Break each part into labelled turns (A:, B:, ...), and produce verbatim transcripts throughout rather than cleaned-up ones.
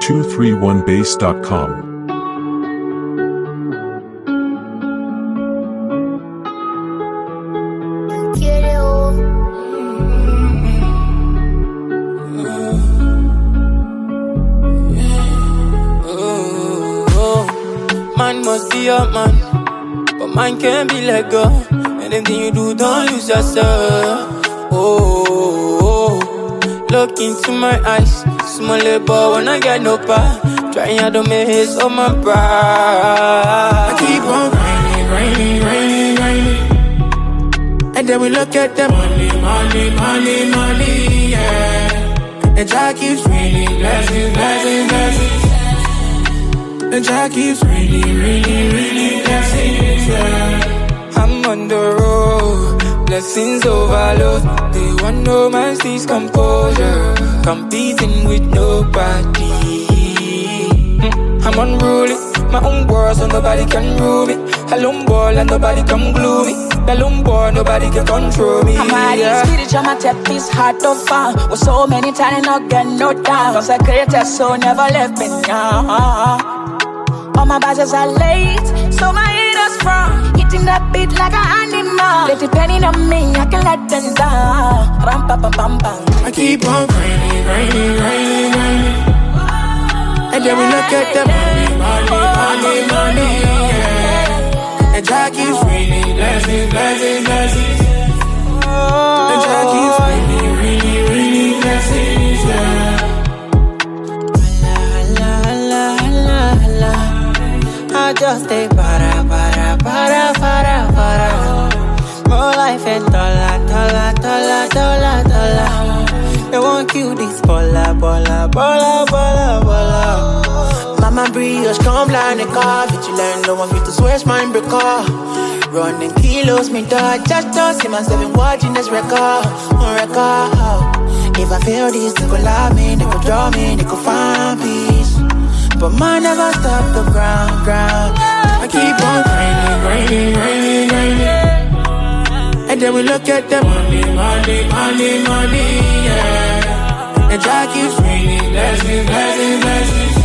A: two three one base dot com.
B: Man must be your man, but man can't be let go. Anything you do, don't lose yourself. Oh, oh, oh. Look into my eyes, small labor when I get no power. Trying out to make his on my pride.
C: I keep on grinding, grinding, grinding, grinding. And then we look at the money, money, money, money, yeah. And Jah keeps raining, blessings, blessings, blessings. And Jah keeps raining, raining, raining, blessings, yeah.
B: I'm on the road, blessings overload. They want no man sees composure, competing with nobody. I'm unruly, my own world, so nobody can rule me. Alone ball and nobody can glue me. Alone ball, nobody can control me.
D: I'm hiding yeah. Spirit on my tap is hard to find. With so many times not get no down. Cause I created so never left me now. All my bosses are late, so my haters from hitting that beat like an animal. They depending on me, I can let them down. Ram pa pa pam pam.
C: I keep on grinding, grinding, grinding, grinding. And then we look at the money, money, money, money, yeah. And Jah keeps raining, blessings, blessings, blessings. And Jah keeps raining, raining, raining, blessings, yeah.
B: Allah, Allah, Allah, Allah. I just stay para, para, para, para, para. More life and dollar, dollar, dollar, dollar, dollar. They won't kill this bola, bola, bola, bola, bola.
C: Mama brioche, come blind the car. Did you learn no one fit to swear mine break off? Running kilos, me dog. Just don't see myself in watching this record, on record. If I fail this, they could love me, they could draw me, they could find peace. But mine never stop the ground, ground. I keep on grinding, grinding, grinding, grinding. And then we look at the money, money, money, money, yeah. And Jah keeps raining, blessings, blessings, blessings.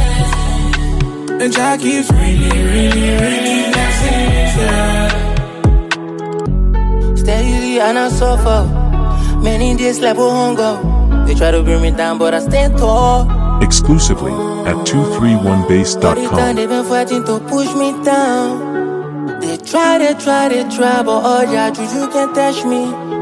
C: And Jah keeps raining, raining, raining, blessings, yeah.
B: Steadily and I suffer. Many days like we won't go. They try to bring me down, but I stand tall.
A: Exclusively at two three one base dot
B: All the
A: com.
B: time they've been fighting to push me down. They try, they try, they try, but all that juju can't touch me.